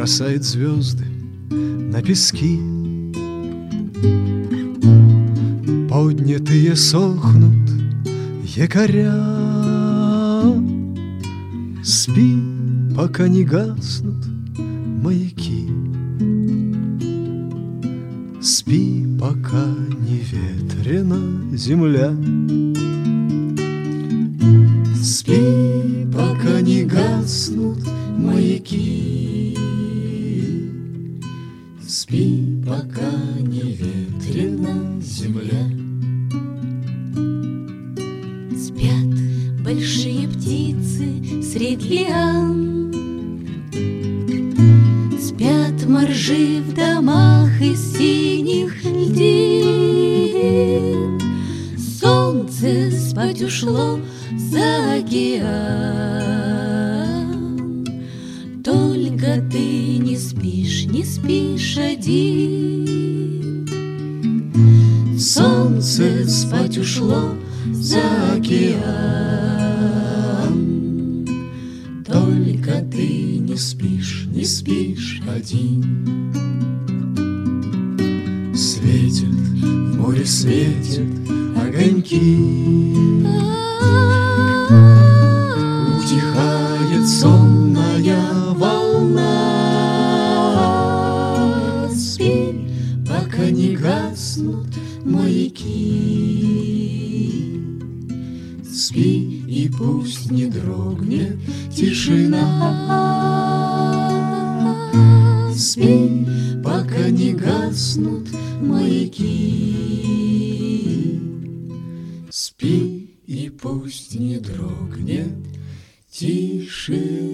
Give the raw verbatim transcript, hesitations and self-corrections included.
бросает звезды на пески. Поднятые сохнут якоря. Спи, пока не гаснут маяки. Спи, пока не ветрена земля. Спи, пока не гаснут маяки. Спи, пока не ветрена земля. Спят большие птицы средь лиан. Спят моржи в домах из синих льдин. Солнце спать ушло за океан. Только ты не спишь, не спишь один. Солнце спать ушло за океан. Только ты не спишь, не спишь один. Светит, в море светят огоньки. Утихает сонная волна. Спи, Пока не гаснут маяки. Спи, и пусть не дрогнет тишина. Спи, пока не гаснут маяки. Спи, и пусть не дрогнет тишина.